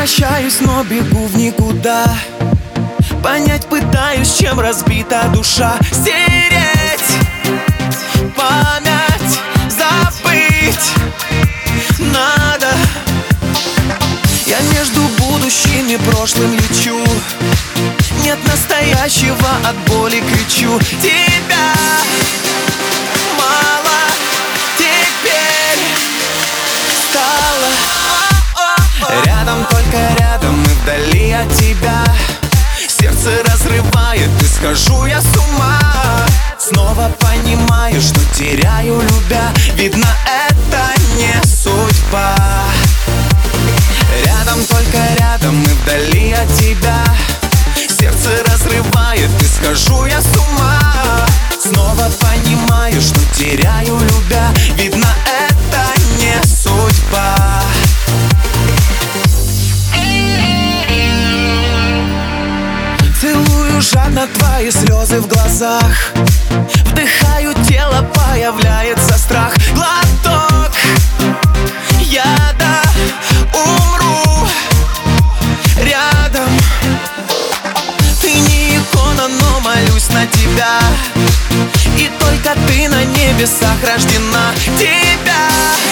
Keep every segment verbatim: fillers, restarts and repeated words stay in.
Возвращаюсь, но бегу в никуда. Понять пытаюсь, чем разбита душа. Стереть память, забыть надо. Я между будущим и прошлым лечу. Нет настоящего, от боли кричу. Тебя мало теперь стало. Рядом, только рядом и вдали от тебя. Сердце разрывает и схожу я с ума. Снова понимаю, что теряю, любя. Видно, это не судьба. Рядом, только рядом и вдали от тебя. Сердце разрывает и схожу я с ума. Снова понимаю, что теряю, любя. Видно, это не судьба. Целую жадно твои слезы в глазах. Вдыхаю тело, появляется страх. Глоток яда, умру рядом. Ты не икона, но молюсь на тебя. И только ты на небесах рождена. Тебя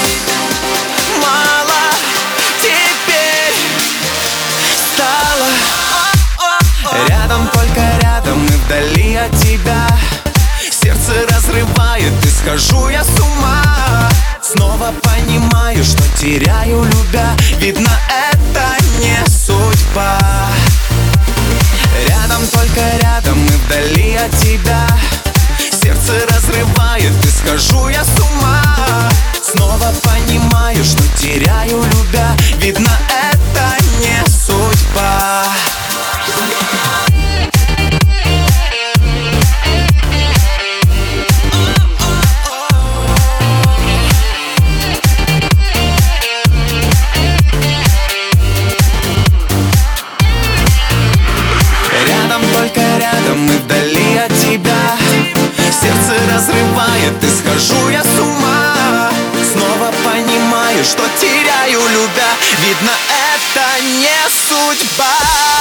мало теперь стало. Рядом, только рядом и вдали от тебя. Сердце разрывает и схожу я с ума. Снова понимаю, что теряю, любя. Видно, это не судьба. Рядом, только рядом и вдали от тебя. Сердце разрывает и схожу я с ума. Снова понимаю, что теряю, любя. Видно, это не судьба. Рядом, только рядом и вдали от тебя. Сердце разрывает и схожу я с ума. Снова понимаю, что теряю, любя. Видно, это не судьба.